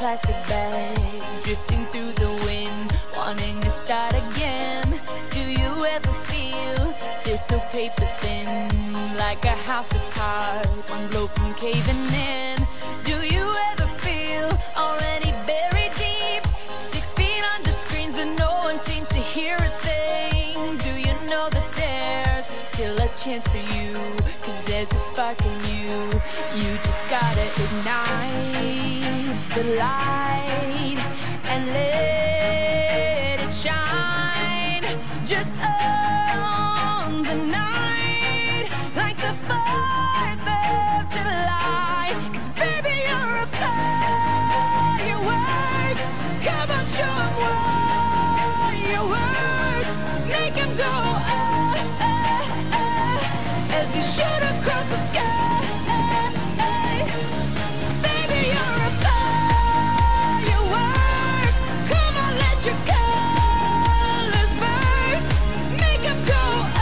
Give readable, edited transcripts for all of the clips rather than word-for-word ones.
plastic bag, drifting through the wind, wanting to start again. Do you ever feel this so paper thin, like a house of cards, one blow from caving in? Do you ever feel already buried deep, 6 feet under screens, but no one seems to hear a thing? Do you know that there's still a chance for you, 'cause there's a spark in you. You just gotta ignite the light and let it shine. Just own the night like the 4th of July. 'Cause baby, you're a firework. Come on, show 'em what you're worth. Make 'em go, as you shoot across the sky. Baby, you're a firework. Come on, let your colors burst. Make 'em go,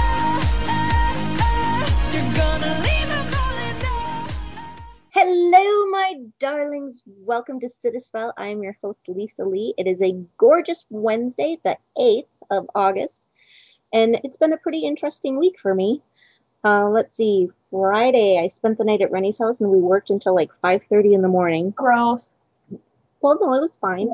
you're gonna leave 'em all in love. Hello, my darlings. Welcome to Sit a Spell. I am your host, Lisa Lee. It is a gorgeous Wednesday, the 8th of August, and it's been a pretty interesting week for me. Let's see. Friday, I spent the night at Rennie's house, and we worked until like 5:30 in the morning. Gross. Well, no, it was fine.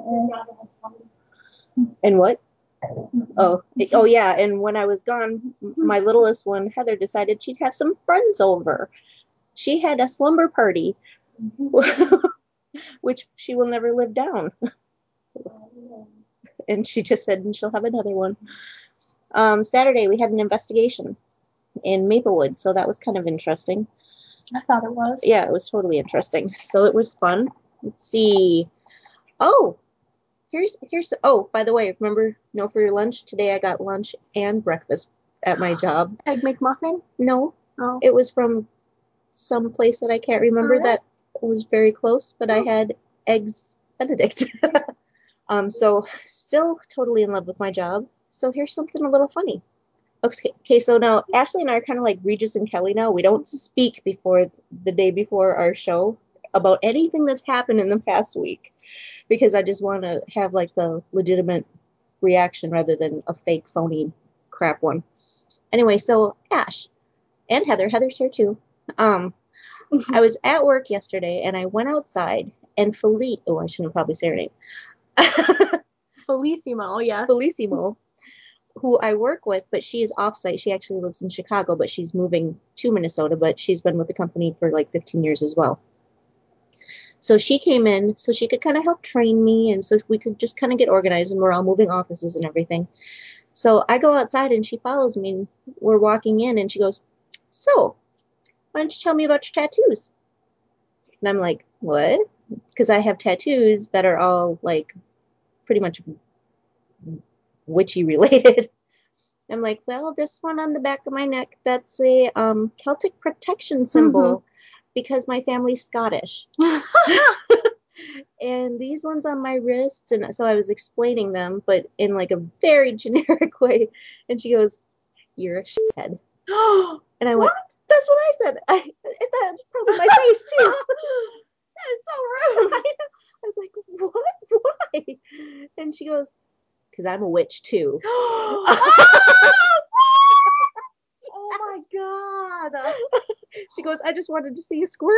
And what? Oh, yeah. And when I was gone, my littlest one, Heather, decided she'd have some friends over. She had a slumber party, which she will never live down. And she just said, and she'll have another one. Saturday, we had an investigation in Maplewood, so that was kind of interesting. I thought it was. Yeah, it was totally interesting. So it was fun. Let's see. Oh, here's. Oh, by the way, remember, no for your lunch today. I got lunch and breakfast at my job. Egg McMuffin? No, Oh. it was from some place that I can't remember. Oh, yeah? That was very close, but I had eggs Benedict. So still totally in love with my job. So here's something a little funny. Okay, so now Ashley and I are kind of like Regis and Kelly now. We don't speak before the day before our show about anything that's happened in the past week, because I just want to have like the legitimate reaction rather than a fake phony crap one. Anyway, so Ash and Heather's here too. I was at work yesterday and I went outside and I shouldn't probably say her name. Felicimo, yes. Felicimo, who I work with, but she is offsite. She actually lives in Chicago, but she's moving to Minnesota, but she's been with the company for like 15 years as well. So she came in so she could kind of help train me, and so we could just kind of get organized, and we're all moving offices and everything. So I go outside and she follows me, and we're walking in and she goes, "So, why don't you tell me about your tattoos?" And I'm like, "What?" Because I have tattoos that are all like pretty much witchy related. I'm like, "Well, this one on the back of my neck, that's a Celtic protection symbol because my family's Scottish." And these ones on my wrists, and so I was explaining them, but in like a very generic way. And she goes, "You're a shithead." And I went, What? "That's what I said." That's probably my face too. That is so rude. I was like, "What? Why?" And she goes, "Because I'm a witch too." Oh my god. She goes, "I just wanted to see you squirm."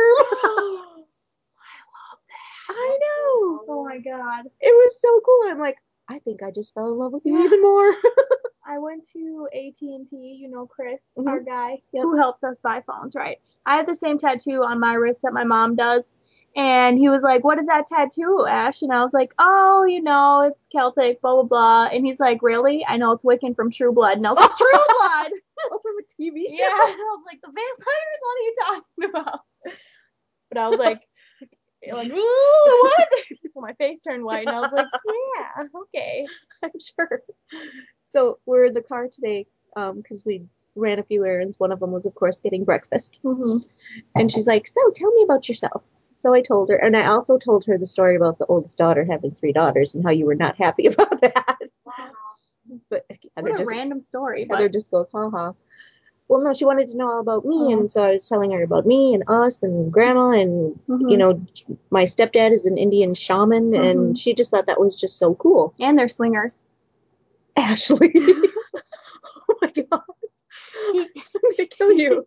I know. Oh my god. It was so cool. I'm like, I think I just fell in love with you even more. I went to AT&T, you know Chris, Mhm. our guy, Yep. who helps us buy phones, right? I have the same tattoo on my wrist that my mom does. And he was like, "What is that tattoo, Ash?" And I was like, "Oh, you know, it's Celtic, blah, blah, blah." And he's like, "Really? I know it's Wiccan from True Blood." And I was like, "True Blood?" Oh, from a TV show. Yeah. And I was like, "The vampires? What are you talking about?" But I was like, "Ooh, what?" So my face turned white, and I was like, "Yeah, okay." I'm sure. So we're in the car today because we ran a few errands. One of them was, of course, getting breakfast. And she's like, "So tell me about yourself." So I told her, and I also told her the story about the oldest daughter having 3 daughters and how you were not happy about that. Wow. But What a random story. Heather But just goes, "Ha ha." Well, no, she wanted to know all about me, Oh. and so I was telling her about me and us and grandma, and Mhm. my stepdad is an Indian shaman, and Mhm. she just thought that was just so cool. And they're swingers. Ashley, oh my god, I'm gonna kill you.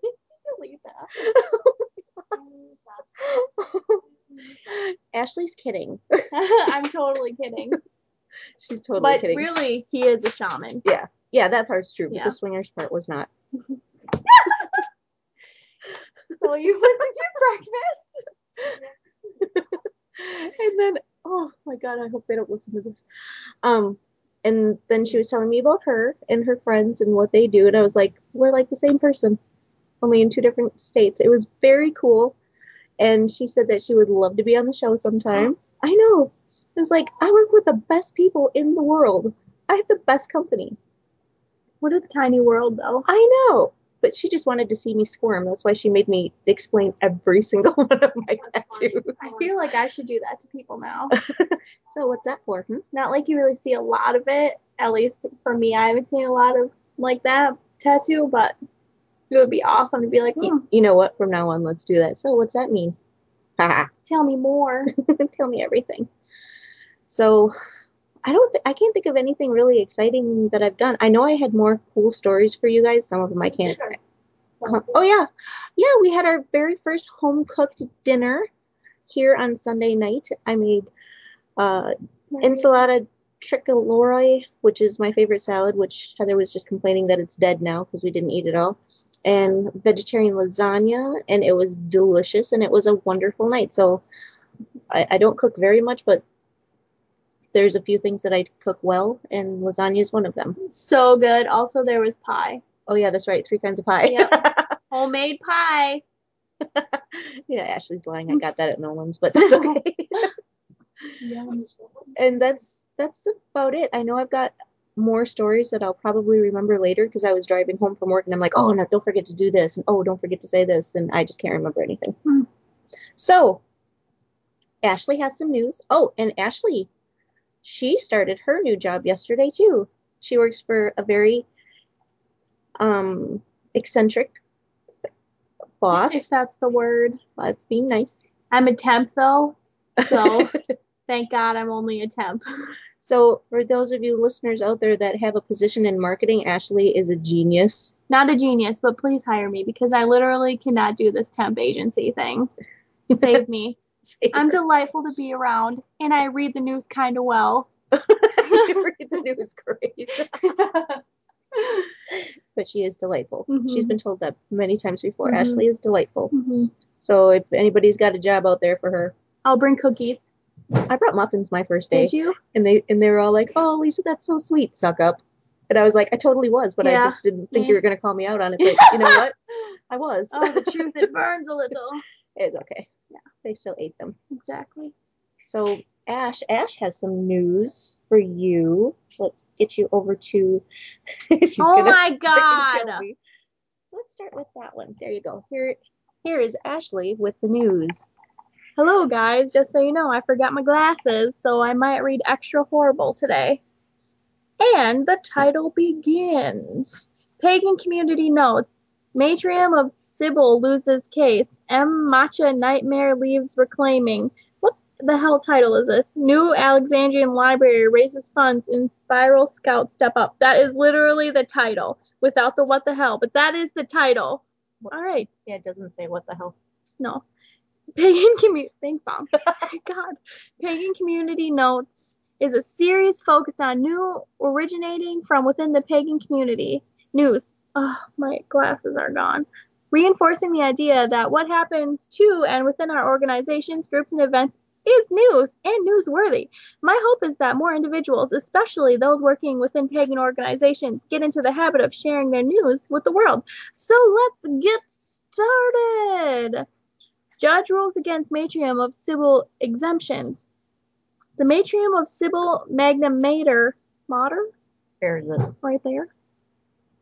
Ashley's kidding. I'm totally kidding. She's totally But kidding. really, he is a shaman. Yeah, that part's true, but Yeah. the swingers part was not. So you went to get breakfast? And then, oh my god, I hope they don't listen to this. And then she was telling me about her and her friends and what they do, and I was like, we're like the same person, only in two different states. It was very cool, and she said that she would love to be on the show sometime. I know. It was like, I work with the best people in the world. I have the best company. What a tiny world, though. I know. But she just wanted to see me squirm. That's why she made me explain every single one of my tattoos. I feel like I should do that to people now. So what's that for? Not like you really see a lot of it. At least for me, I haven't seen a lot of like that tattoo, but it would be awesome to be like, You know what? From now on, let's do that. So what's that mean? Haha. tell me more. Tell me everything. So I can't think of anything really exciting that I've done. I know I had more cool stories for you guys. Some of them I can't. Oh yeah. Yeah, we had our very first home cooked dinner here on Sunday night. I made ensalada tricolore, which is my favorite salad, which Heather was just complaining that it's dead now because we didn't eat it all, and vegetarian lasagna, and it was delicious, and it was a wonderful night. So I don't cook very much, but there's a few things that I cook well, and lasagna is one of them. So good. Also, there was pie. Oh yeah, that's right. 3 kinds of pie. Yep. Homemade pie. Yeah, Ashley's lying. I got that at Nolan's, but that's okay. And that's about it. I know I've got more stories that I'll probably remember later because I was driving home from work and I'm like, oh no, don't forget to do this, and oh, don't forget to say this, and I just can't remember anything. So Ashley has some news. Oh, and Ashley, she started her new job yesterday too. She works for a very eccentric boss. If that's the word. That's being nice. I'm a temp though, so thank God I'm only a temp. So for those of you listeners out there that have a position in marketing, Ashley is a genius. Not a genius, but please hire me because I literally cannot do this temp agency thing. Save me. I'm delightful to be around, and I read the news kind of well. You read the news great. But she is delightful. Mhm. She's been told that many times before. Mhm. Ashley is delightful. Mhm. So if anybody's got a job out there for her, I'll bring cookies. I brought muffins my first day. Did you? And they were all like, "Oh, Lisa, that's so sweet, suck up." And I was like, I totally was, but I just didn't think you were going to call me out on it. But you know what? I was. Oh, the truth, it burns a little. It's okay. Yeah. They still ate them. Exactly. So Ash has some news for you. Let's get you over to. My God! Let's start with that one. There you go. Here is Ashley with the news. Hello, guys. Just so you know, I forgot my glasses, so I might read extra horrible today. And the title begins. Pagan community notes. Matrium of Sybil loses case. M. Matcha nightmare leaves reclaiming. What the hell title is this? New Alexandrian Library raises funds in Spiral Scout Step Up. That is literally the title without the what the hell, but that is the title. All right. Yeah, it doesn't say what the hell. No. Pagan community. Thanks, Mom. God. Pagan community notes is a series focused on new originating from within the pagan community. News. Oh, my glasses are gone. Reinforcing the idea that what happens to and within our organizations, groups, and events is news and newsworthy. My hope is that more individuals, especially those working within pagan organizations, get into the habit of sharing their news with the world. So let's get started. Judge rules against Matrium of Sybil exemptions. The Matrium of Sybil Magna Mater, right there,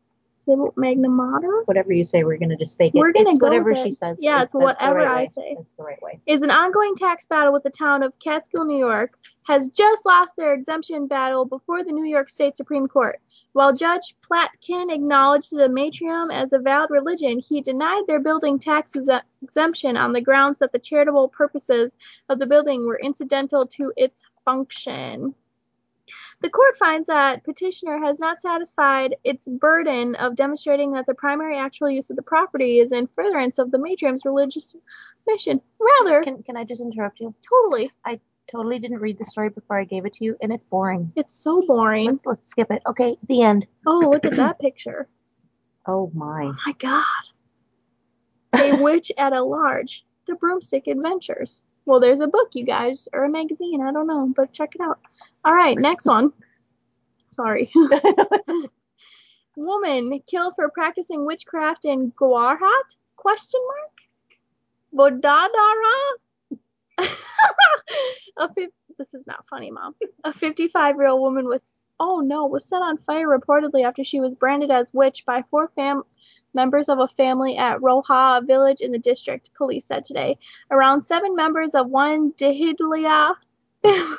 Magna Mater? Whatever you say, we're going to just fake it. We're going to It's go whatever with she it. says. Yeah, it's That's the whatever right I way. say. That's the right way. Is an ongoing tax battle with the town of Catskill, New York, has just lost their exemption battle before the New York State Supreme Court. While Judge Platkin acknowledged the Matrium as a valid religion, he denied their building tax exemption on the grounds that the charitable purposes of the building were incidental to its function. The court finds that petitioner has not satisfied its burden of demonstrating that the primary actual use of the property is in furtherance of the Matrium's religious mission. Rather, Can I just interrupt you? totally. I totally didn't read the story before I gave it to you, and it's boring. It's so boring. Let's skip it. Okay, the end. Oh, look at that picture. Oh my. Oh my God. A Witch at a Large. The Broomstick Adventures. Well, there's a book, you guys, or a magazine. I don't know, but check it out. All right, next one. Sorry. Woman killed for practicing witchcraft in Gujarat? Question mark? Vodadara? This is not funny, Mom. A 55-year-old woman was set on fire reportedly after she was branded as witch by four members of a family at Roha, a village in the district, police said today. Around 7 members of one Dihidlia family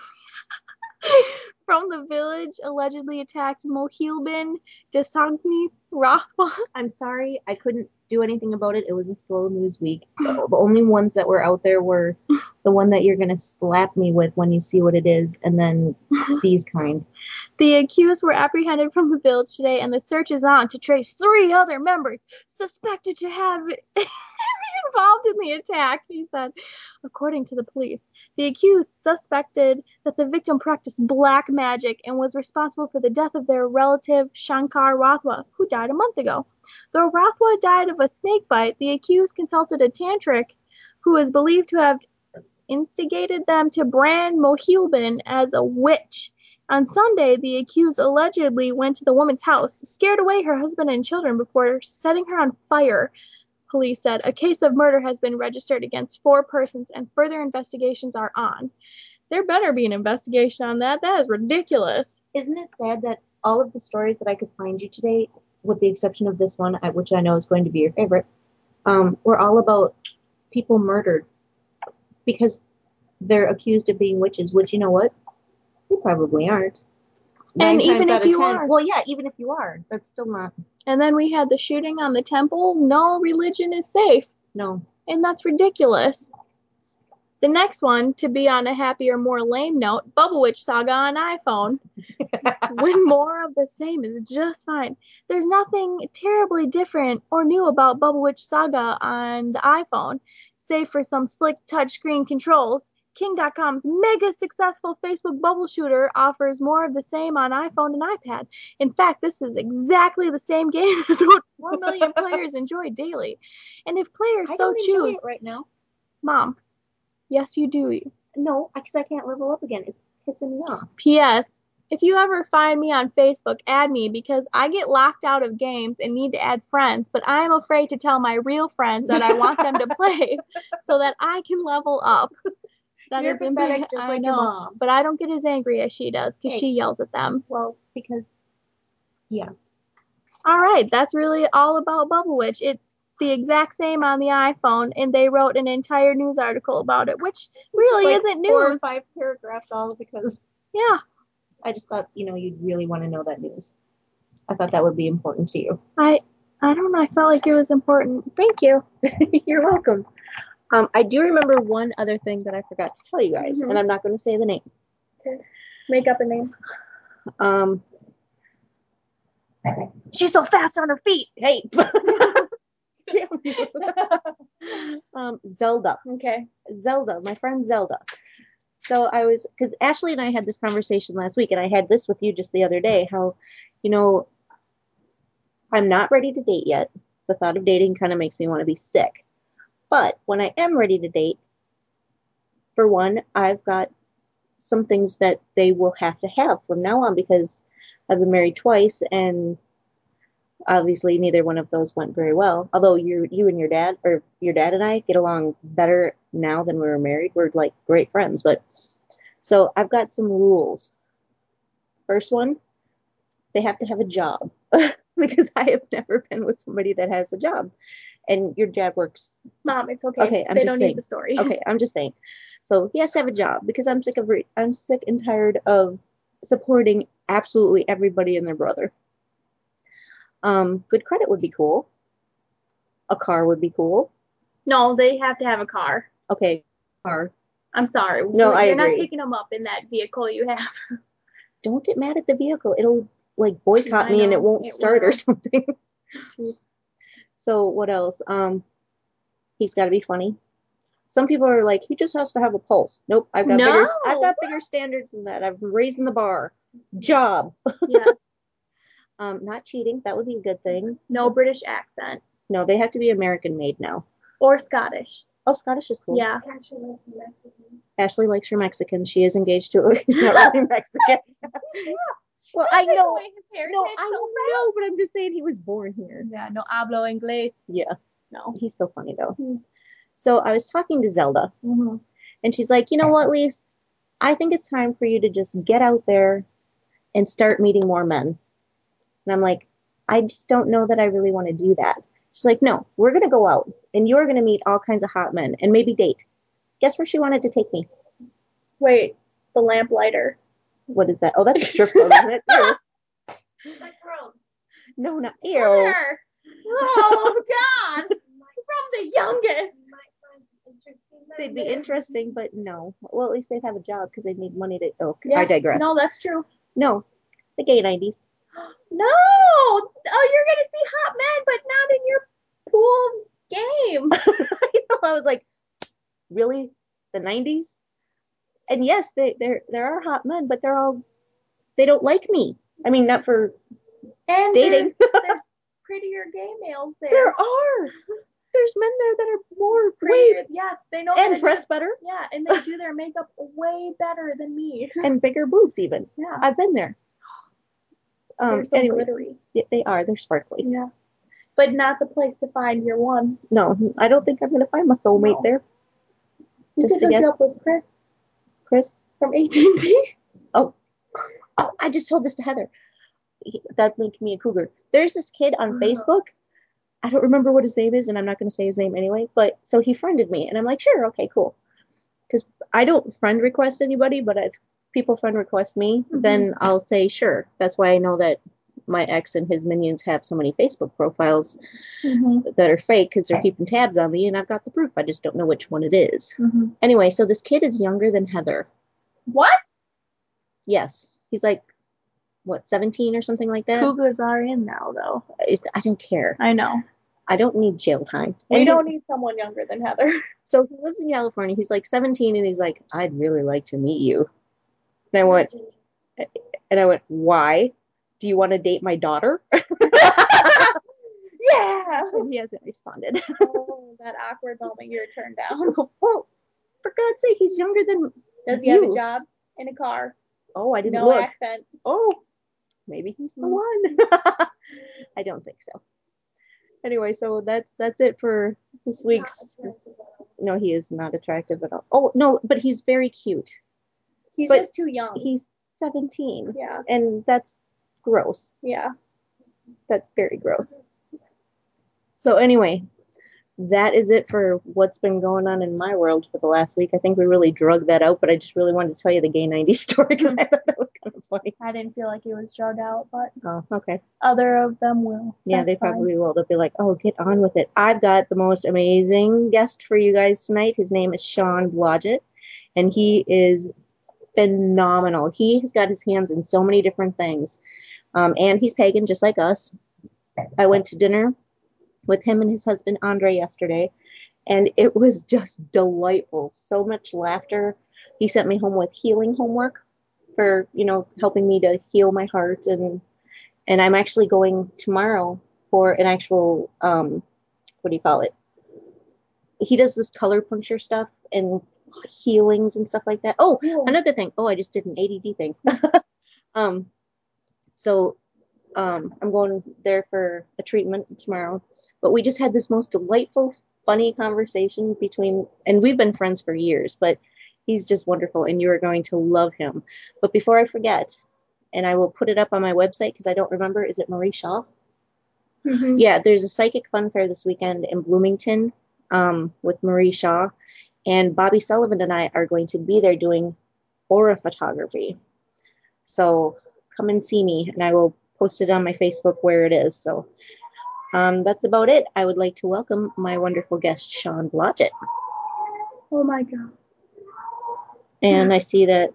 from the village allegedly attacked Mohilbin Desagni Rathwa. I'm sorry, I couldn't do anything about it. It was a slow news week. The only ones that were out there were the one that you're going to slap me with when you see what it is, and then these kind. The accused were apprehended from the village today, and the search is on to trace 3 other members suspected to have involved in the attack, he said, according to the police. The accused suspected that the victim practiced black magic and was responsible for the death of their relative Shankar Rathwa, who died a month ago. Though Rathwa died of a snake bite, the accused consulted a tantric who is believed to have instigated them to brand Mohilbin as a witch. On Sunday, the accused allegedly went to the woman's house, scared away her husband and children before setting her on fire. Police said a case of murder has been registered against 4 persons and further investigations are on. There better be an investigation on that. That is ridiculous. Isn't it sad that all of the stories that I could find you today, with the exception of this one, which I know is going to be your favorite, were all about people murdered because they're accused of being witches, which, you know what? They probably aren't. And even if you are. Well, yeah, even if you are, that's still not. And then we had the shooting on the temple. No religion is safe. No. And that's ridiculous. The next one, to be on a happier, more lame note, Bubble Witch Saga on iPhone. When more of the same is just fine. There's nothing terribly different or new about Bubble Witch Saga on the iPhone, save for some slick touchscreen controls. King.com's mega successful Facebook bubble shooter offers more of the same on iPhone and iPad. In fact, this is exactly the same game as what 4 million players enjoy daily. And if players I so don't enjoy choose, it right now. Mom, yes, you do. No, because I can't level up again. It's pissing me off. P.S. If you ever find me on Facebook, add me because I get locked out of games and need to add friends, but I'm afraid to tell my real friends that I want them to play so that I can level up. You're pathetic, just like your mom. But I don't get as angry as she does because she yells at them. Well, because, yeah. All right, that's really all about Bubble Witch. It's the exact same on the iPhone, and they wrote an entire news article about it, which really isn't news. 4 or 5 paragraphs all because... Yeah. I just thought, you'd really want to know that news. I thought that would be important to you. I don't know. I felt like it was important. Thank you. You're welcome. I do remember one other thing that I forgot to tell you guys, and I'm not going to say the name. Okay. Make up a name. She's so fast on her feet. Hey. Damn you. Zelda. Okay. Zelda, my friend Zelda. So because Ashley and I had this conversation last week, and I had this with you just the other day, how, I'm not ready to date yet. The thought of dating kind of makes me want to be sick. But when I am ready to date, for one, I've got some things that they will have to have from now on because I've been married twice, and obviously neither one of those went very well. Although you and your dad and I get along better now than we were married. We're like great friends, but so I've got some rules. First one, they have to have a job. because I have never been with somebody that has a job. And your dad works. Mom, it's okay. Okay, I'm They just don't saying. need the story. Okay, I'm just saying. So he has to have a job because I'm sick and tired of supporting absolutely everybody and their brother. Good credit would be cool. A car would be cool. No, they have to have a car. Okay, car. I'm sorry. No, I You're not agree. picking them up in that vehicle you have. Don't get mad at the vehicle. It'll like boycott I me and it know, won't it start or will. something. So what else? He's got to be funny. Some people are like, he just has to have a pulse. Nope, I've got bigger standards than that. I'm raising the bar. Job. Yeah. Not cheating. That would be a good thing. No British accent. No, they have to be American made now. Or Scottish. Oh, Scottish is cool. Yeah. Ashley likes her Mexican. She is engaged to. He's not really Mexican. Well, I know. No, I know, but I'm just saying he was born here. Yeah, no hablo inglés. Yeah. No. He's so funny though. So I was talking to Zelda, Mm-hmm. and she's like, you know what, Lise? I think it's time for you to just get out there and start meeting more men. And I'm like, I just don't know that I really want to do that. She's like, no, we're going to go out and you're going to meet all kinds of hot men and maybe date. Guess where she wanted to take me? Wait, the lamplighter. What is that? Oh, that's a strip club, isn't it? Ew. No, not ew. Where? Oh, God. From the youngest. They'd be interesting, but no. Well, at least they'd have a job because they'd need money to. Oh, Yeah. I digress. No, that's true. No, the gay 90s. No. Oh, you're going to see hot men, but not in your pool game. I was like, really? The 90s? And yes, there are hot men, but they don't like me. I mean, not for And dating. There's prettier gay males there. There are. There's men there that are more prettier. Yes, they know. And dress better. Yeah, and they do their makeup way better than me. And bigger boobs even. Yeah, I've been there. They're so anyway, glittery. They are. They're sparkly. Yeah, but not the place to find your one. No, I don't think I'm gonna find my soulmate there. You Just could to hook guess. up with Chris. Chris from AT&T. Oh, I just told this to Heather. That made me a cougar. There's this kid on Facebook. I don't remember what his name is, and I'm not going to say his name anyway. But so he friended me, and I'm like, sure, okay, cool. Because I don't friend request anybody, but if people friend request me, then I'll say sure. That's why I know that my ex and his minions have so many Facebook profiles that are fake because they're keeping tabs on me, and I've got the proof. I just don't know which one it is. Anyway, so this kid is younger than Heather. What? Yes, he's like, what, 17 or something like that? Cougars are in now, though. I don't care. I know. I don't need jail time. We don't need someone younger than Heather. So he lives in California. He's like 17, and he's like, I'd really like to meet you. And I went, why? Do you want to date my daughter? Yeah. And he hasn't responded. Oh, that awkward moment you're turned down. Well, for God's sake, he's younger than Does he have a job in a car? Oh, I didn't no look. Accent. Oh, maybe he's the one. I don't think so. Anyway, so that's it for this week's. No, he is not attractive at all. Oh no, but he's very cute. He's just too young. He's 17. Yeah. And that's gross. Yeah. That's very gross. So anyway, that is it for what's been going on in my world for the last week. I think we really drug that out, but I just really wanted to tell you the gay 90s story because I thought that was kind of funny. I didn't feel like it was drug out, but oh, okay. Other of them will. Yeah, they probably will. They'll be like, oh, get on with it. I've got the most amazing guest for you guys tonight. His name is Sean Blodgett, and he is phenomenal. He has got his hands in so many different things. And he's pagan, just like us. I went to dinner with him and his husband, Andre, yesterday, and it was just delightful. So much laughter. He sent me home with healing homework for, helping me to heal my heart. And I'm actually going tomorrow for an actual, what do you call it? He does this color puncture stuff and healings and stuff like that. Oh, another thing. Oh, I just did an ADD thing. So I'm going there for a treatment tomorrow. But we just had this most delightful, funny conversation and we've been friends for years, but he's just wonderful, and you are going to love him. But before I forget, and I will put it up on my website because I don't remember, is it Marie Shaw? Mhm. Yeah, there's a psychic fun fair this weekend in Bloomington with Marie Shaw, and Bobby Sullivan and I are going to be there doing aura photography. So come and see me, and I will post it on my Facebook where it is. So that's about it. I would like to welcome my wonderful guest, Sean Blodgett. Oh my god. And I see that.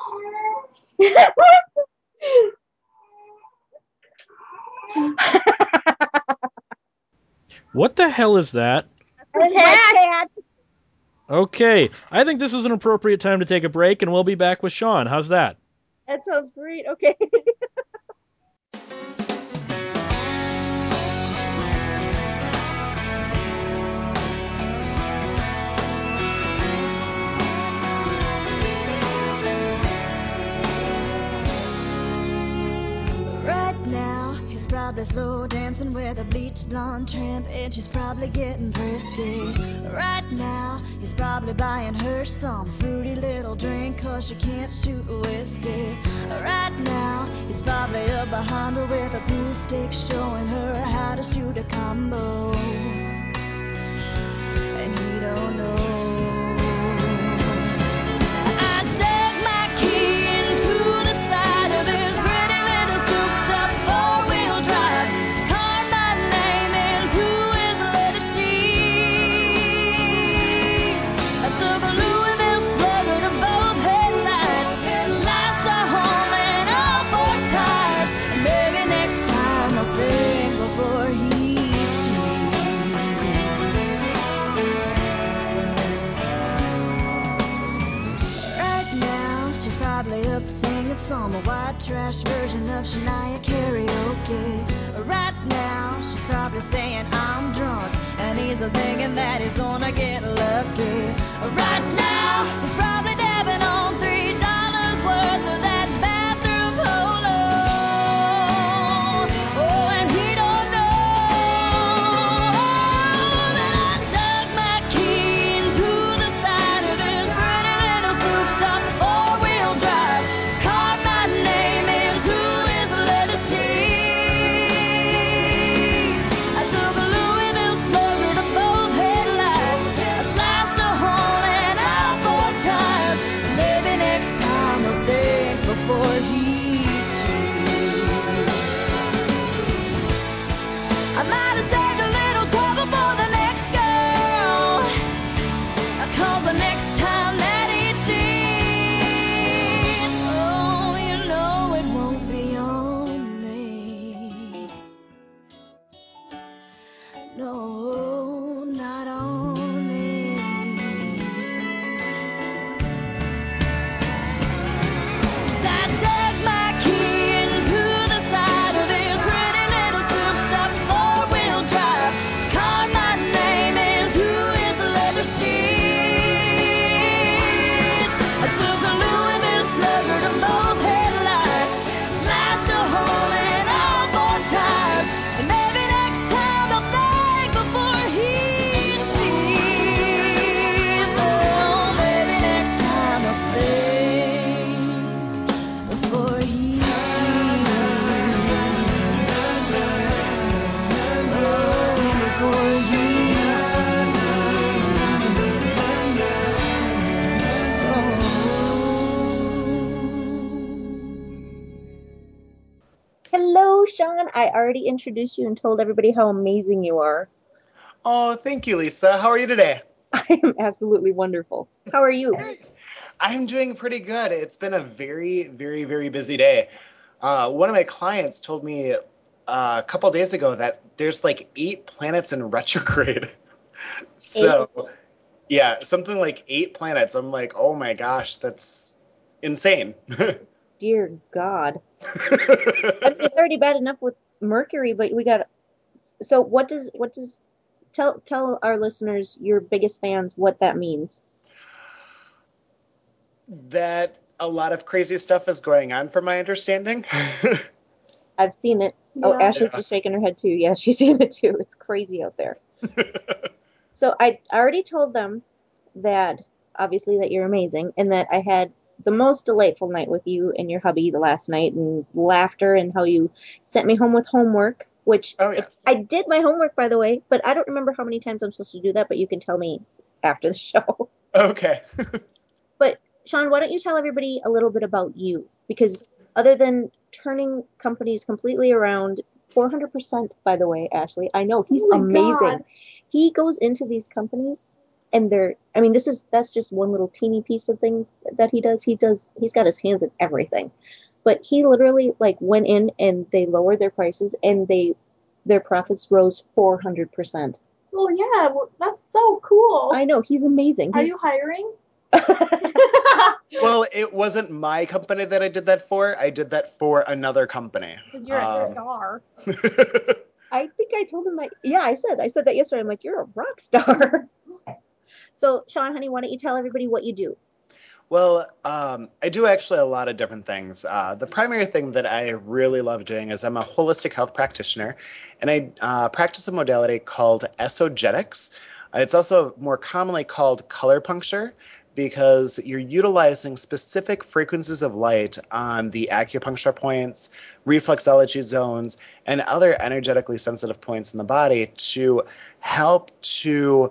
What the hell is that? That's my cat. Okay, I think this is an appropriate time to take a break, and we'll be back with Sean. How's that? That sounds great. Okay. Right now, he's probably slow dancing with a bleach blonde tramp, and she's probably getting frisky. Right now, he's probably buying her some fruity little drink, cause she can't shoot whiskey. Right now, he's probably up behind her with a pool stick, showing her how to shoot a combo. And he don't know. I dug my key into the side of his pretty little souped-up four-wheel drive. Carved my name into his leather seats. I took a Louisville Slugger to both headlights, slashed a hole in all four tires, and maybe next time I'll think before he cheats. Right now, she's probably up singing some white trash version of Shania karaoke. Right now, she's probably saying I'm drunk, and he's thinking that he's gonna get lucky. Right now, he's probably dabbing on $3 worth of that bathroom polo. Oh, and he don't know that I dug my key into the side of his pretty little souped-up four-wheel drive, carved my name into his leather seats. I took a Louisville Slugger to both headlights, I slashed a hole in all four tires. Maybe next time I'll think before he cheats. I might have saved a little trouble for the next girl, cause the next time that he cheats, oh, you know it won't be on me. No, not on me. 'Cause I dug my key into the side of his pretty little souped-up four-wheel drive, carved my name into his leather seats. I took a Louisville Slugger to both headlights, slashed a hole in all four tires, and maybe next time I'll think before he cheats. Oh, maybe next time I'll think before he Hello, Sean. I already introduced you and told everybody how amazing you are. Oh, thank you, Lisa. How are you today? I am absolutely wonderful. How are you? I'm doing pretty good. It's been a very, very, very busy day. One of my clients told me a couple days ago that there's like 8 planets in retrograde. Eight? So, yeah, something like 8 planets. I'm like, oh my gosh, that's insane. Dear God. I mean, it's already bad enough with Mercury, but we got. So what does tell our listeners, your biggest fans, what that means? That a lot of crazy stuff is going on, from my understanding. I've seen it. Oh, Yeah. Ashley's Yeah. just shaking her head too. Yeah, she's seen it too. It's crazy out there. So I already told them that obviously that you're amazing and that I had the most delightful night with you and your hubby the last night, and laughter, and how you sent me home with homework which Oh, yes. I did my homework, by the way, but I don't remember how many times I'm supposed to do that, but you can tell me after the show. Okay. But Sean, why don't you tell everybody a little bit about you? Because other than turning companies completely around, 400%, by the way, Ashley, I know he's Oh my amazing. God. He goes into these companies and I mean, that's just one little teeny piece of thing that he does. He's got his hands in everything. But he literally like went in and they lowered their prices and their profits rose 400%. Well, yeah, well, that's so cool. I know, he's amazing. Are you hiring? Well, it wasn't my company that I did that for. I did that for another company. Because you're a star. I think I told him that. Yeah, I said that yesterday. I'm like, you're a rock star. So, Sean, honey, why don't you tell everybody what you do? Well, I do actually a lot of different things. The primary thing that I really love doing is I'm a holistic health practitioner, and I practice a modality called esogetics. It's also more commonly called color puncture because you're utilizing specific frequencies of light on the acupuncture points, reflexology zones, and other energetically sensitive points in the body to help to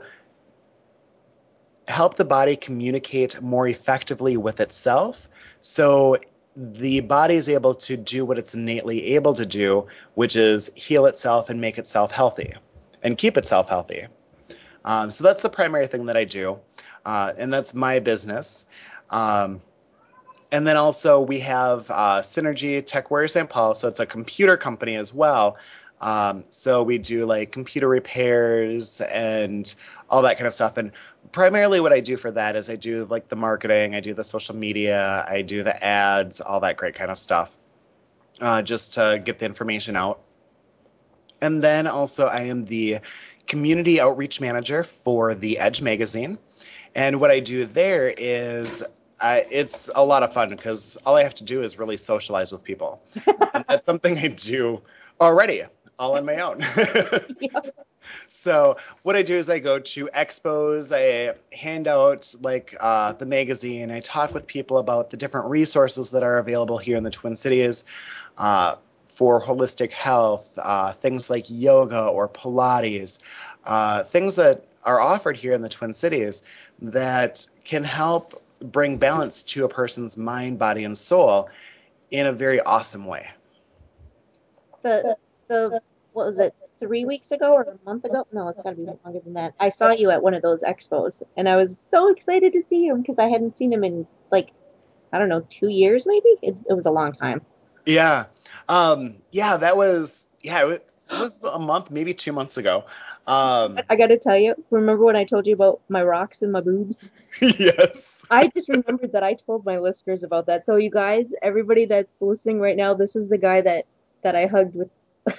help the body communicate more effectively with itself. So the body is able to do what it's innately able to do, which is heal itself and make itself healthy and keep itself healthy. So that's the primary thing that I do. And that's my business. And then also we have Synergy Tech Warrior St. Paul. So it's a computer company as well. So we do like computer repairs and all that kind of stuff. And primarily what I do for that is I do like the marketing, I do the social media, I do the ads, all that great kind of stuff, just to get the information out. And then also I am the community outreach manager for the Edge magazine. And what I do there is it's a lot of fun because all I have to do is really socialize with people. And that's something I do already, all on my own. Yeah. So what I do is I go to expos, I hand out like the magazine, I talk with people about the different resources that are available here in the Twin Cities for holistic health, things like yoga or Pilates, things that are offered here in the Twin Cities that can help bring balance to a person's mind, body, and soul in a very awesome way. The what was it? 3 weeks ago or a month ago? No, it's got to be longer than that. I saw you at one of those expos, and I was so excited to see him because I hadn't seen him in like I don't know 2 years maybe. It was a long time. Yeah. That was, it was a month, maybe 2 months ago. I got to tell you, remember when I told you about my rocks and my boobs? Yes. I just remembered that I told my listeners about that. So you guys, everybody that's listening right now, this is the guy that I hugged with.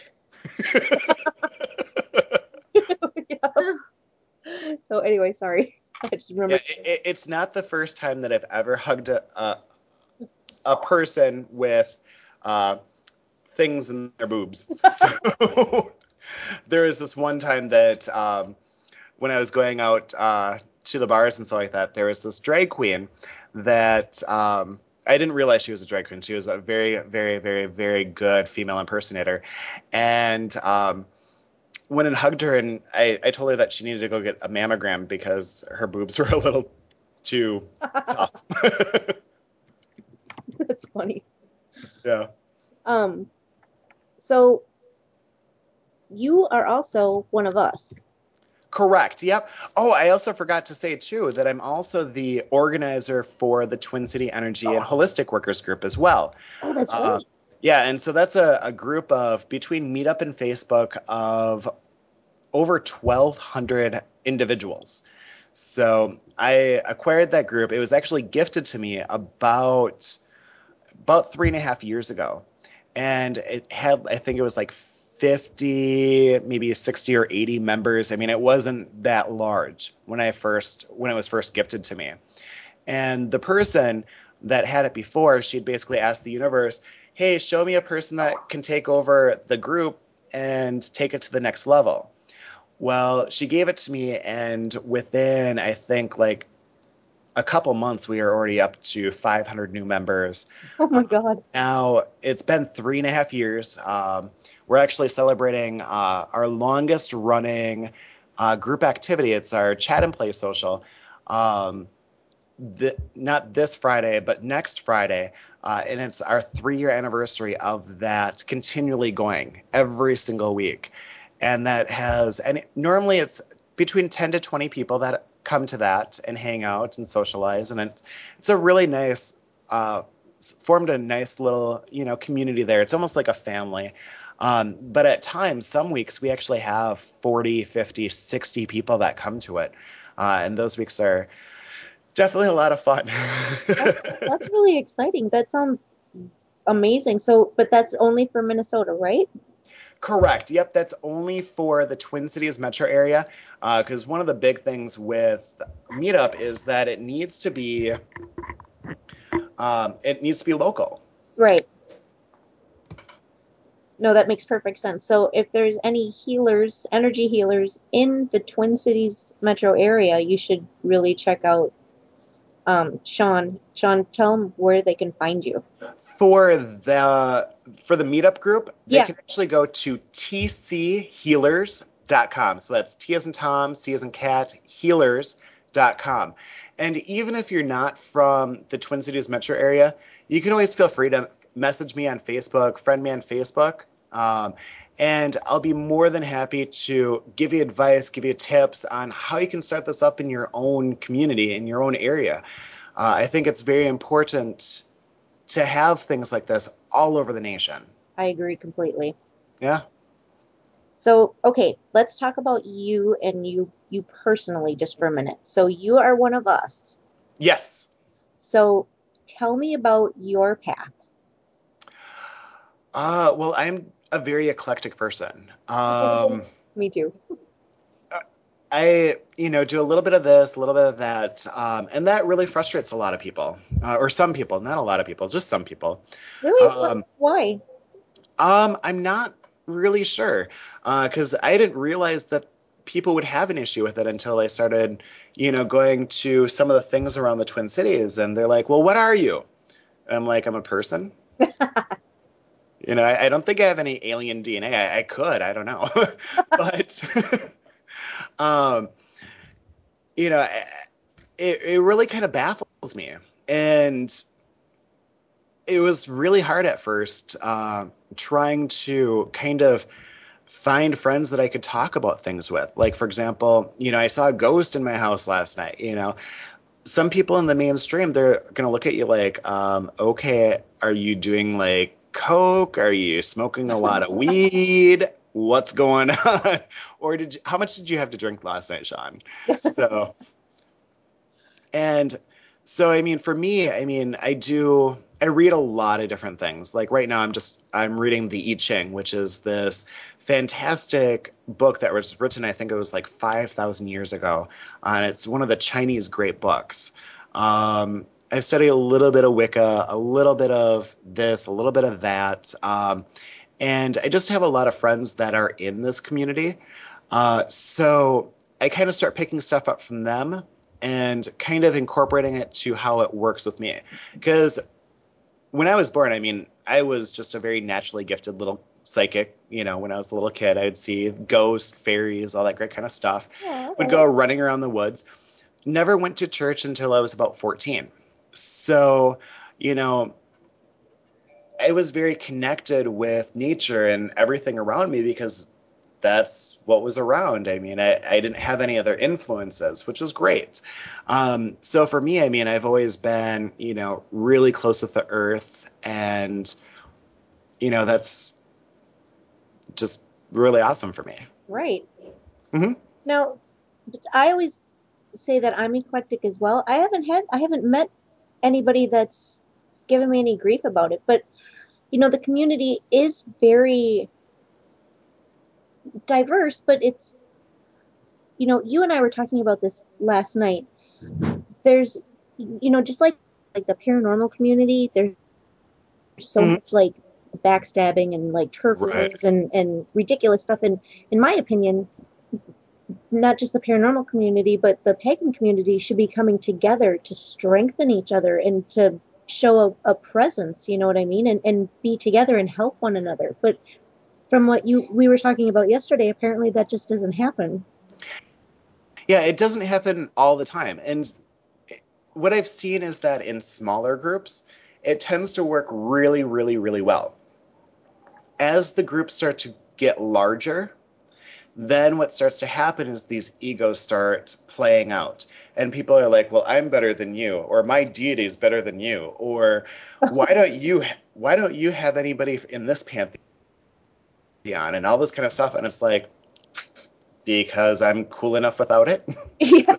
Yeah. So anyway, sorry. I just remembered. It's not the first time that I've ever hugged a person with things in their boobs. So there was this one time that when I was going out to the bars and stuff like that, there was this drag queen that I didn't realize she was a drag queen. She was a very, very, very, very good female impersonator. And went and hugged her, and I told her that she needed to go get a mammogram because her boobs were a little too tough. That's funny. Yeah. So you are also one of us. Correct. Yep. Oh, I also forgot to say, too, that I'm also the organizer for the Twin City Energy and Holistic Workers Group as well. Oh, that's right. Yeah, and so that's a group of, between Meetup and Facebook, of over 1,200 individuals. So I acquired that group. It was actually gifted to me about 3.5 years ago. And it had, I think it was like 50, maybe 60 or 80 members. I mean, it wasn't that large when it was first gifted to me. And the person that had it before, she'd basically asked the universe, hey, show me a person that can take over the group and take it to the next level. Well, she gave it to me, and within, I think, like a couple months, we are already up to 500 new members. Oh my God. Now, it's been 3.5 years. we're actually celebrating our longest running group activity. It's our Chat and Play social. Not this Friday, but next Friday. And it's our 3-year anniversary of that continually going every single week. And normally it's between 10 to 20 people that come to that and hang out and socialize. And it's a really nice, formed a nice little, community there. It's almost like a family. But at times, some weeks, we actually have 40, 50, 60 people that come to it. And those weeks are definitely a lot of fun. That's really exciting. That sounds amazing. So, but that's only for Minnesota, right? Correct. Yep, that's only for the Twin Cities metro area. Because one of the big things with Meetup is that it needs to be local. Right. No, that makes perfect sense. So if there's any healers, energy healers in the Twin Cities metro area, you should really check out Sean. Sean, tell them where they can find you. For the Meetup group, they Yeah. can actually go to tchealers.com. So that's T as in Tom, C as in cat, healers.com. And even if you're not from the Twin Cities metro area, you can always feel free to message me on Facebook, friend me on Facebook. And I'll be more than happy to give you advice, give you tips on how you can start this up in your own community, in your own area. I think it's very important to have things like this all over the nation. I agree completely. Yeah. So, okay, let's talk about you and you personally just for a minute. So you are one of us. Yes. So tell me about your path. Well, I'm a very eclectic person. Me too. I, do a little bit of this, a little bit of that, and that really frustrates a lot of people, or some people, not a lot of people, just some people. Really? Why? I'm not really sure, because I didn't realize that people would have an issue with it until I started, going to some of the things around the Twin Cities, and they're like, "Well, what are you?" And I'm like, "I'm a person." I don't think I have any alien DNA. I could, I don't know, but um, it really kind of baffles me, and it was really hard at first, trying to kind of find friends that I could talk about things with. Like, for example, I saw a ghost in my house last night. Some people in the mainstream, they're going to look at you like, okay, are you doing like coke? Are you smoking a lot of weed? What's going on? Or how much did you have to drink last night, Sean? So, and so, I mean, for me, I read a lot of different things. Like right now, I'm reading the I Ching, which is this fantastic book that was written, I think it was like 5,000 years ago. And it's one of the Chinese great books. I've studied a little bit of Wicca, a little bit of this, a little bit of that. And I just have a lot of friends that are in this community. So I kind of start picking stuff up from them and kind of incorporating it to how it works with me. Because when I was born, I was just a very naturally gifted little psychic. When I was a little kid, I would see ghosts, fairies, all that great kind of stuff. Would go running around the woods. Never went to church until I was about 14. So, I was very connected with nature and everything around me because that's what was around. I didn't have any other influences, which was great. So for me, I've always been, really close with the earth, and, that's just really awesome for me. Right. Mm-hmm. Now, I always say that I'm eclectic as well. I haven't met anybody that's given me any grief about it, but the community is very diverse, but it's, you and I were talking about this last night. There's, just like the paranormal community, there's so much like backstabbing and like turf wars and ridiculous stuff. And in my opinion, not just the paranormal community, but the pagan community should be coming together to strengthen each other and to show a presence, you know what I mean? And be together and help one another. But from what we were talking about yesterday, apparently that just doesn't happen. Yeah, it doesn't happen all the time. And what I've seen is that in smaller groups, it tends to work really, really, really well. As the groups start to get larger, then what starts to happen is these egos start playing out. And people are like, well, I'm better than you, or my deity is better than you, or why don't you have anybody in this pantheon, and all this kind of stuff. And it's like, because I'm cool enough without it. Yeah.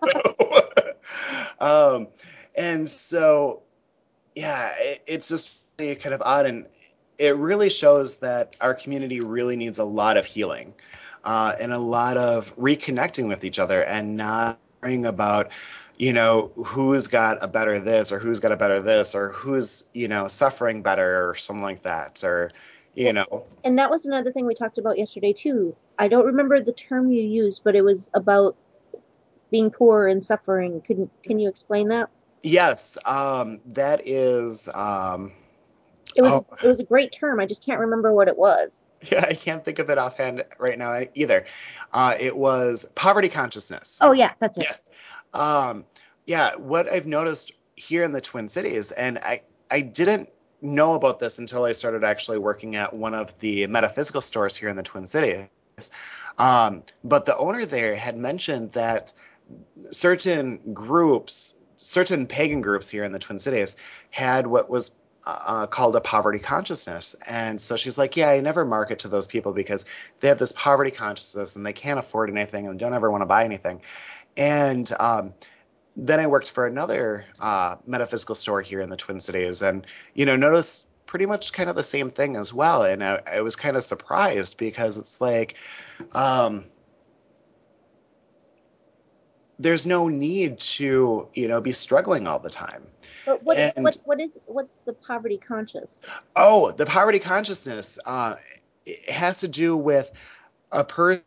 um, and so, yeah, it's just really kind of odd. And it really shows that our community really needs a lot of healing and a lot of reconnecting with each other and not worrying about, who's got a better this or who's got a better this or who's, suffering better or something like that. Or, And that was another thing we talked about yesterday too. I don't remember the term you used, but it was about being poor and suffering. Can you explain that? Yes, that is. It was a great term. I just can't remember what it was. Yeah, I can't think of it offhand right now either. It was poverty consciousness. Oh yeah, that's it. Yes. Yeah, what I've noticed here in the Twin Cities, and I didn't know about this until I started actually working at one of the metaphysical stores here in the Twin Cities. But the owner there had mentioned that certain pagan groups here in the Twin Cities had what was called a poverty consciousness. And so she's like, yeah, I never market to those people because they have this poverty consciousness and they can't afford anything and don't ever want to buy anything. And then I worked for another metaphysical store here in the Twin Cities and, noticed pretty much kind of the same thing as well. And I was kind of surprised because it's like, there's no need to, be struggling all the time. But what's the poverty conscious? Oh, the poverty consciousness it has to do with a person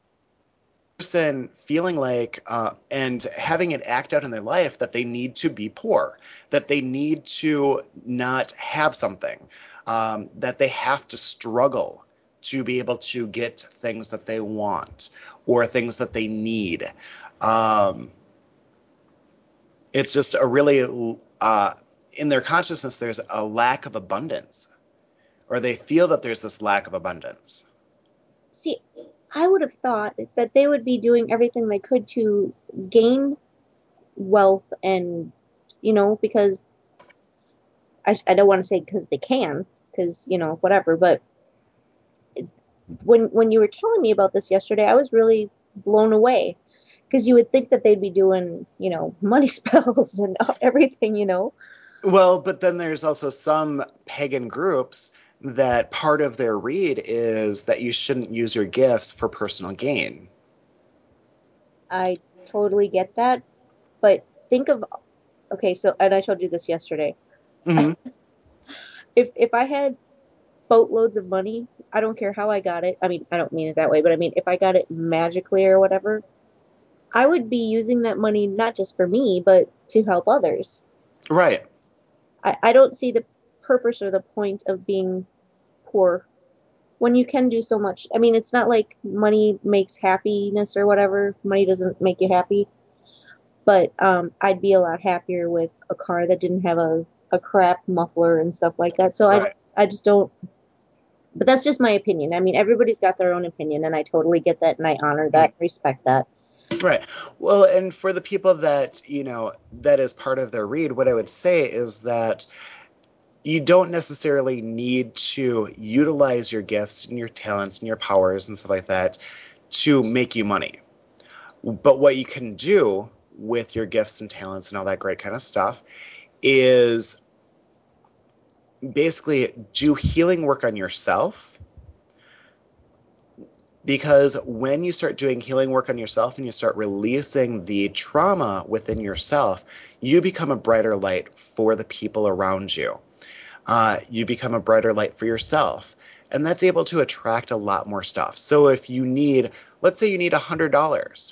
feeling like and having it act out in their life that they need to be poor, that they need to not have something, that they have to struggle to be able to get things that they want or things that they need. It's just a really in their consciousness there's a lack of abundance, or they feel that there's this lack of abundance. See, I would have thought that they would be doing everything they could to gain wealth and, because I don't want to say because they can, because, whatever, but when you were telling me about this yesterday, I was really blown away because you would think that they'd be doing, money spells and everything. Well, but then there's also some pagan groups that part of their read is that you shouldn't use your gifts for personal gain. I totally get that, but think of okay, so and I told you this yesterday. Mm-hmm. If I had boatloads of money, I don't care how I got it. I mean, I don't mean it that way, but I mean if I got it magically or whatever, I would be using that money not just for me, but to help others. Right. I don't see the purpose or the point of being poor when you can do so much. I mean, it's not like money makes happiness or whatever. Money doesn't make you happy. But I'd be a lot happier with a car that didn't have a crap muffler and stuff like that. So Right. I just don't. But that's just my opinion. I mean, everybody's got their own opinion, and I totally get that, and I honor that, respect that. Right. Well, and for the people that, that is part of their read, what I would say is that you don't necessarily need to utilize your gifts and your talents and your powers and stuff like that to make you money. But what you can do with your gifts and talents and all that great kind of stuff is basically do healing work on yourself. Because when you start doing healing work on yourself and you start releasing the trauma within yourself, you become a brighter light for the people around you. You become a brighter light for yourself. And that's able to attract a lot more stuff. So if you need, let's say you need $100,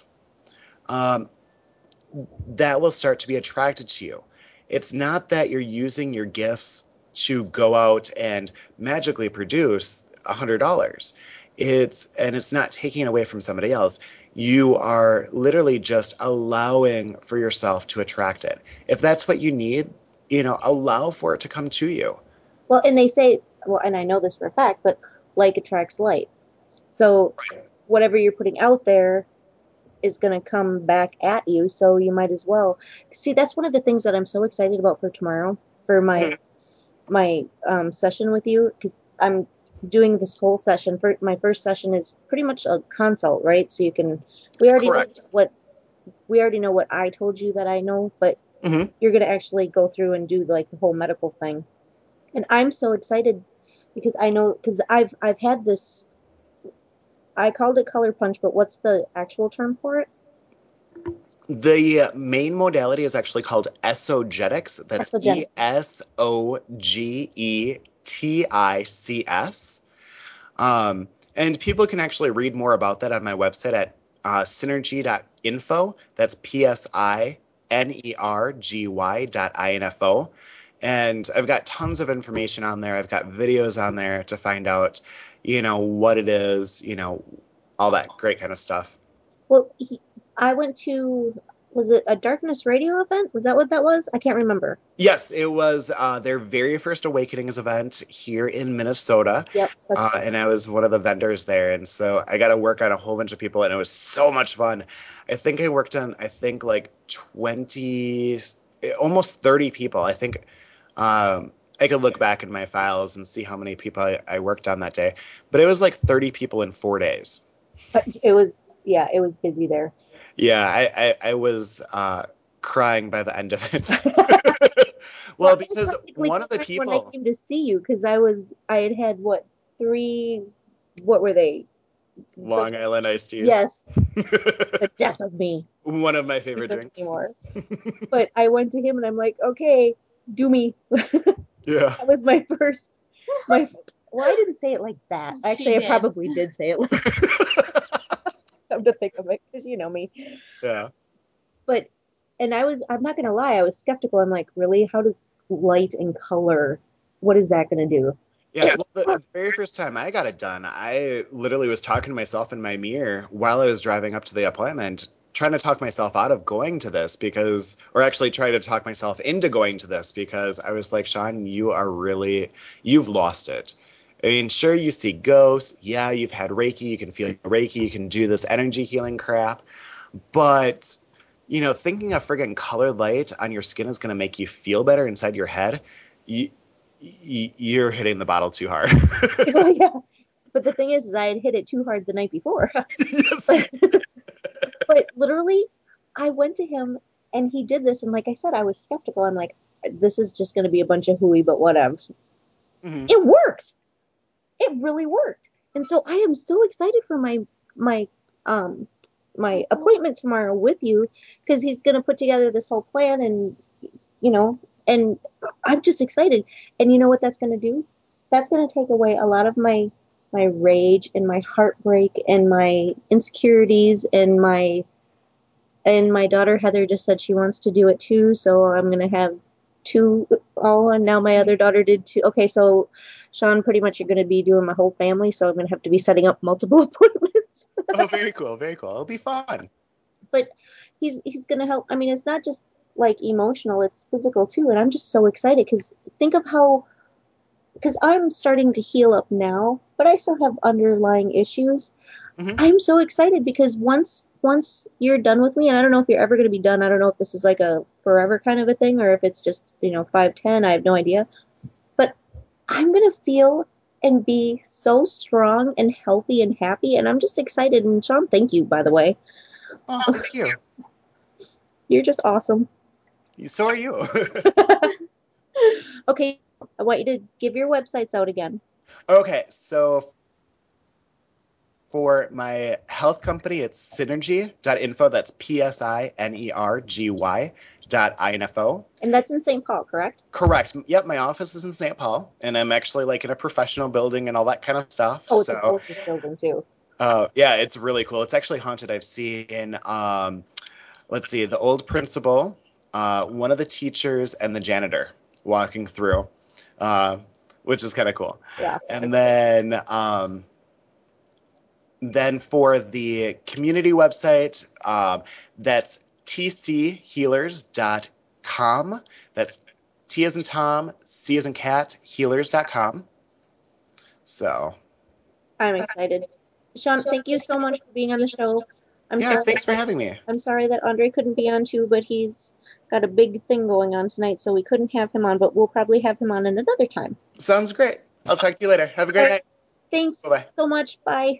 that will start to be attracted to you. It's not that you're using your gifts to go out and magically produce $100. It's not taking away from somebody else. You are literally just allowing for yourself to attract it. If that's what you need, allow for it to come to you. Well, and they say, well, and I know this for a fact, but like attracts like. So whatever you're putting out there is going to come back at you. So you might as well see. That's one of the things that I'm so excited about for tomorrow for my session with you, because I'm doing this whole session. For my first session is pretty much a consult, right? So you can. We already Correct. know what we already know what I told you that I know, but Mhm. you're going to actually go through and do like the whole medical thing. And I'm so excited because I know because I've had this. I called it color punch, but what's the actual term for it? The main modality is actually called esogetics. That's Esogenic. ESOGETICS. And people can actually read more about that on my website at synergy.info. That's PSINERGY.info. And I've got tons of information on there. I've got videos on there to find out, what it is, all that great kind of stuff. Well, I went to, was it a Darkness Radio event? Was that what that was? I can't remember. Yes, it was their very first Awakenings event here in Minnesota. Yep, that's right. And I was one of the vendors there. And so I got to work on a whole bunch of people, and it was so much fun. I think I worked on, like 20, almost 30 people. I think I could look back in my files and see how many people I worked on that day. But it was like 30 people in 4 days. But it was, yeah, it was busy there. Yeah, I was crying by the end of it. Well, because one of the when I people, came to see you, because I had what, three, what were they? Long Island iced teas. Yes, the death of me. One of my favorite Drink drinks. anymore. But I went to him and I'm like, okay, do me. Yeah. That was my first. Well, I didn't say it like that. She Actually, I did. probably did say it like come to think of it, because you know me. Yeah. But and I'm not gonna lie, I was skeptical. I'm like, really? How does light and color? What is that gonna do? Yeah. Well, the very first time I got it done, I literally was talking to myself in my mirror while I was driving up to the appointment, trying to talk myself out of going to this or actually trying to talk myself into going to this, because I was like, Sean, you've lost it. I mean, sure, you see ghosts. Yeah, you've had Reiki. You can feel Reiki. You can do this energy healing crap. But, thinking a friggin' colored light on your skin is going to make you feel better inside your head. You're hitting the bottle too hard. Well, yeah. But the thing is I had hit it too hard the night before. Yes. But literally, I went to him and he did this, and like I said, I was skeptical. I'm like, this is just going to be a bunch of hooey, but whatever. Mhm. It worked. It really worked. And so I am so excited for my um my appointment tomorrow with you, because he's going to put together this whole plan, and you know and I'm just excited. And you know what that's going to do? That's going to take away a lot of my rage and my heartbreak and my insecurities, and my daughter Heather just said she wants to do it too, so I'm going to have two. Oh, and now my other daughter did too. Okay, so Sean, pretty much you're going to be doing my whole family, so I'm going to have to be setting up multiple appointments. Oh, very cool. Very cool. It'll be fun. But he's going to help. I mean, it's not just like emotional, it's physical too, and I'm just so excited because think of how, because I'm starting to heal up now, but I still have underlying issues. Mhm. I'm so excited because once you're done with me, and I don't know if you're ever going to be done. I don't know if this is like a forever kind of a thing, or if it's just 5, 10. I have no idea. But I'm going to feel and be so strong and healthy and happy, and I'm just excited. And Sean, thank you, by the way. Oh, thank you. You're just awesome. So are you. Okay, I want you to give your websites out again. Okay, so for my health company, it's synergy.info. That's PSINERGY.info. And that's in St. Paul, correct? Correct. Yep, my office is in St. Paul, and I'm actually like in a professional building and all that kind of stuff. Oh, it's a So, gorgeous building too. yeah, it's really cool. It's actually haunted. I've seen, let's see, the old principal, one of the teachers, and the janitor walking through, uh, which is kind of cool. Yeah. And then Then for the community website, that's tchealers.com. That's T as in Tom, C as in cat, healers.com. So, I'm excited. Sean, thank you so much for being on the show. yeah, thanks for having me. I'm sorry that Andre couldn't be on too, but he's got a big thing going on tonight, so we couldn't have him on, but we'll probably have him on another time. Sounds great. I'll talk to you later. Have a great night. Thanks Bye-bye. so much. Bye.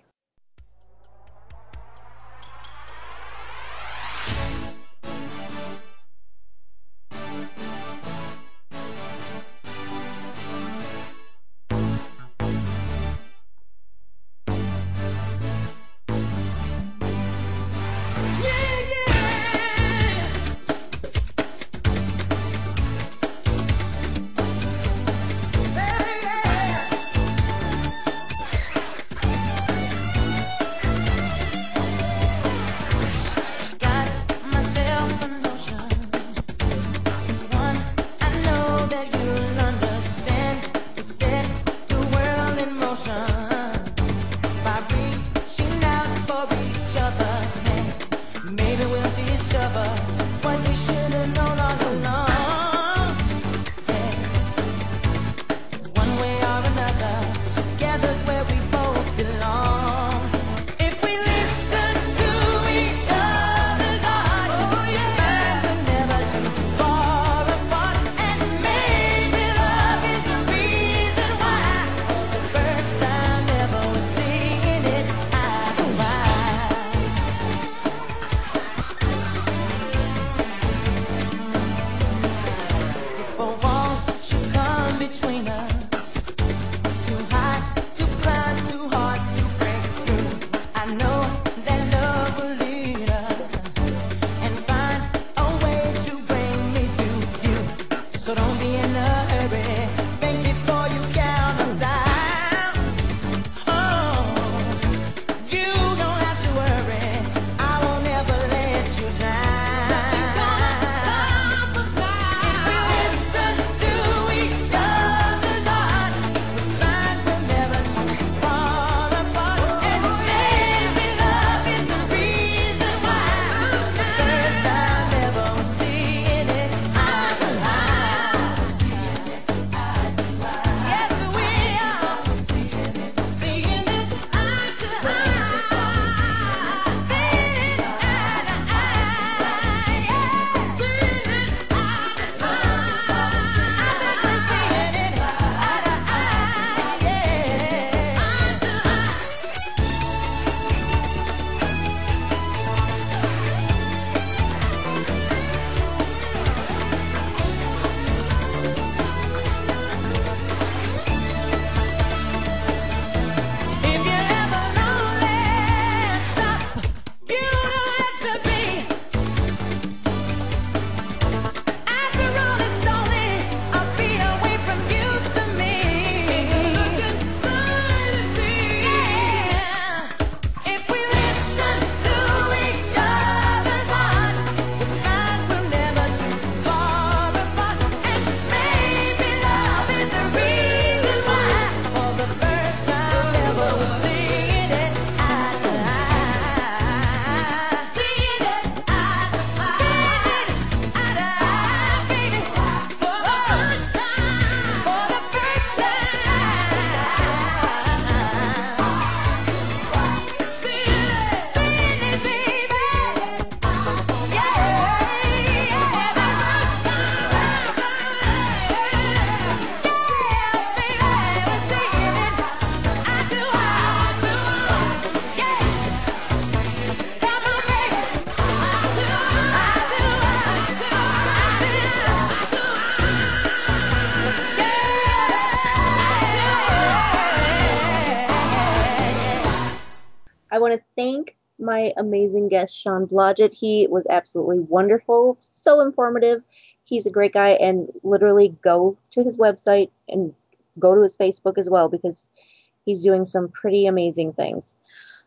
I want to thank my amazing guest, Sean Blodgett. He was absolutely wonderful, so informative. He's a great guy, and literally go to his website and go to his Facebook as well because he's doing some pretty amazing things.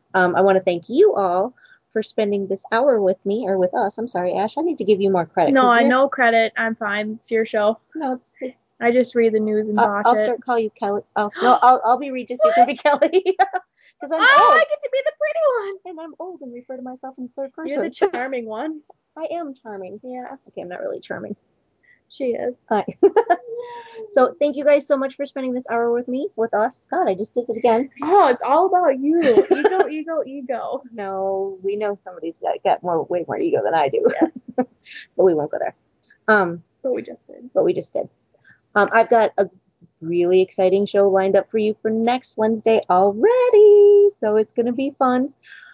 I want to thank you all for spending this hour with me or with us. I'm sorry, Ash. I need to give you more credit. No, 'cause I you're- no credit. I'm fine. It's your show. No, it's. I just read the news and botch I'll it. start calling you Kelly. I'll be Regis. You can be Kelly. Because I'm Oh, old. I get to be the pretty one. And I'm old and refer to myself in third person. You're the charming one. I am charming. Yeah, Okay, I'm not really charming. she is. Hi. So thank you guys so much for spending this hour with us. God, I just did it again. Oh, it's all about you. Ego, ego, ego. No, we know somebody's got way more ego than I do. Yes. But we won't go there. But we just did. But we just did. I've got a really exciting show lined up for you for next Wednesday already. So it's gonna be fun.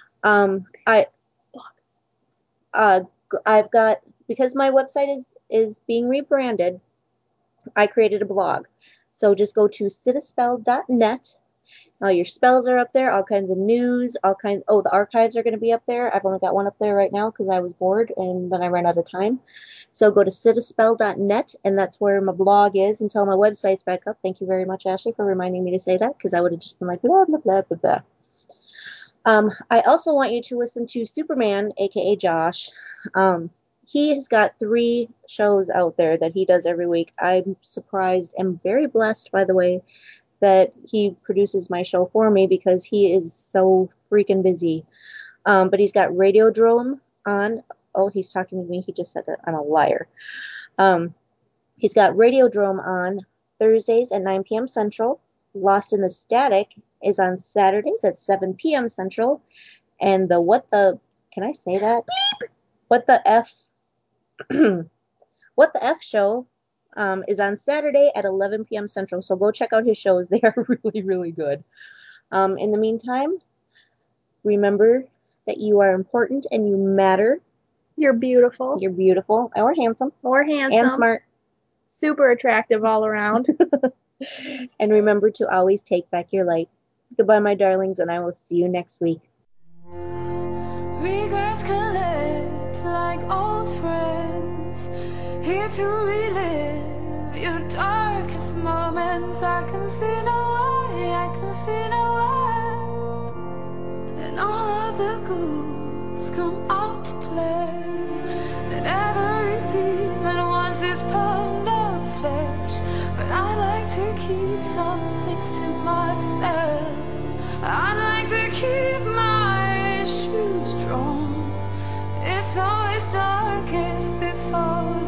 I've got, because my website is being rebranded, I created a blog. So just go to sitaspell.net. All your spells are up there, all kinds of news, the archives are going to be up there. I've only got one up there right now because I was bored and then I ran out of time. So go to sitaspell.net, and that's where my blog is until my website's back up. Thank you very much, Ashley, for reminding me to say that, because I would have just been like, blah, blah, blah, blah, blah. I also want you to listen to Superman, aka Josh. He has got 3 shows out there that he does every week. I'm surprised and very blessed, by the way, that he produces my show for me, because he is so freaking busy. But he's got Radiodrome on. Oh, he's talking to me. He just said that I'm a liar. He's got Radiodrome on Thursdays at 9 p.m. Central. Lost in the Static is on Saturdays at 7 p.m. Central. And can I say that? Beep. What the F show is on Saturday at 11 p.m. Central. So go check out his shows. They are really, really good. In the meantime, remember that you are important and you matter. You're beautiful. You're beautiful or handsome. And smart. Super attractive all around. And remember to always take back your light. Goodbye, my darlings, and I will see you next week. Regrets collect like old friends, here to relive your darkest moments. I can see no way, I can see no way. And all of the ghouls come out to play, and every demon wants his pound of flesh. But I like to keep some things to myself. I like to keep my shoes drawn. It's always darkest before